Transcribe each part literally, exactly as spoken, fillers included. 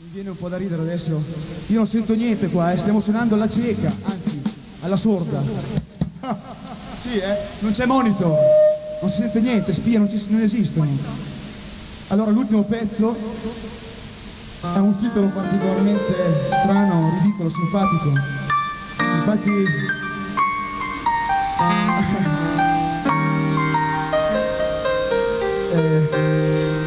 Mi viene un po' da ridere adesso. Io non sento niente qua, eh. Stiamo suonando alla cieca, anzi, alla sorda. Sì, eh, non c'è monitor, non si sente niente, spie non, ci, non esistono. Allora l'ultimo pezzo ha un titolo particolarmente strano, ridicolo, simpatico. Infatti... eh...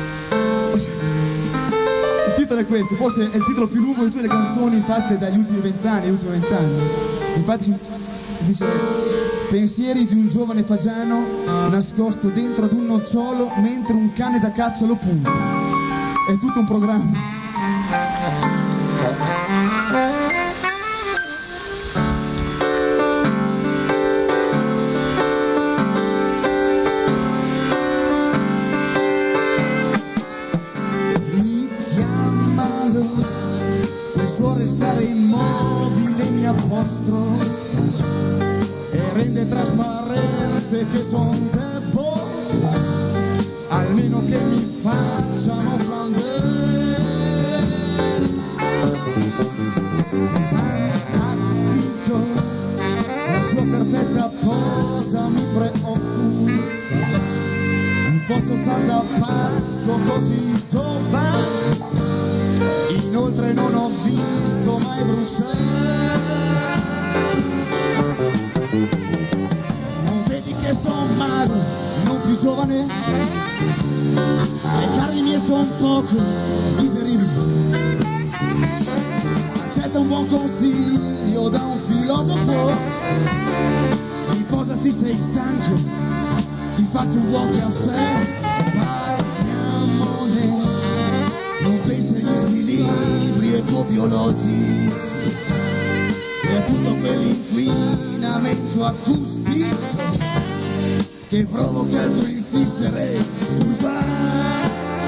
il titolo è questo, forse è il titolo più lungo di tutte le canzoni fatte dagli ultimi vent'anni, gli ultimi vent'anni. Infatti si dice: pensieri di un giovane fagiano nascosto dentro ad un nocciolo mentre un cane da caccia lo punta. È tutto un programma. Il suo restare immobile mi apostro e rende trasparente che son debbo, almeno che mi facciano flandere. Fantastico, la sua perfetta posa mi preoccupa, non posso far da pasto così giovane. Inoltre non ho visto mai Bruxelles. Non vedi che son magro, non più giovane? Le carni mie son poco digeribili. Accetta un buon consiglio da un filosofo. Riposati, sei stanco, ti faccio un buon caffè. Parliamone, non pensi agli squilibri ecobiologici e a tutto quell'inquinamento acustico che provoca il tuo insistere sul bar.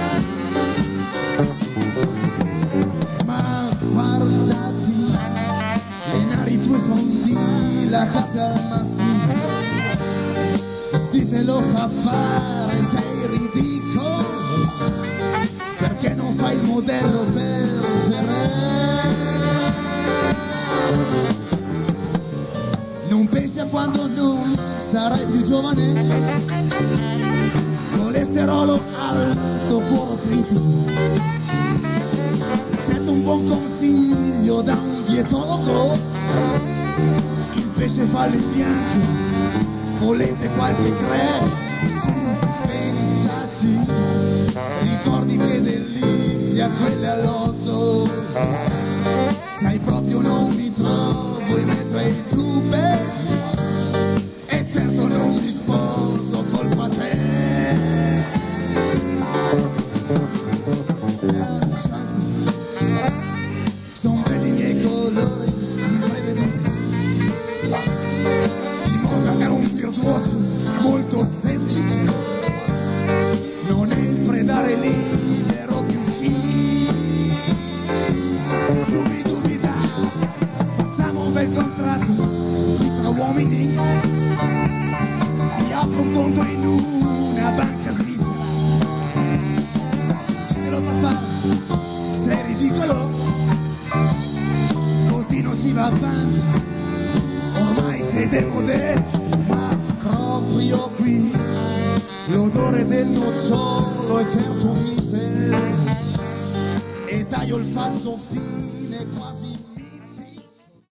Ma guardati, le nari tue son dilatate al massimo, ti te lo fa fare, sei ridicolo, perché non fai il modello per Ferré? Non pensi a quando non sarai più giovane? Colesterolo alto, cuore critico. Ti accetto un buon consiglio da un dietologo. Il pesce fallo in bianco, volete qualche crema? Pensaci, ricordi che delizia quella all'otto. Sai proprio non mi trovo in mezzo ai tubi, e certo non mi sposo, colpa te. Son belli i miei colori, mi prevedete. Il mondo è un virtuoso molto semplice, non è il predare libero più sci. Subidubida, facciamo un bel contratto tra uomini, ti apro un conto in una banca svizzera, te lo fa fare, sei ridicolo, così non si va avanti, ormai sei demodè. Ma proprio qui l'odore del nocciolo è certo miseria, e dai olfatto fine quasi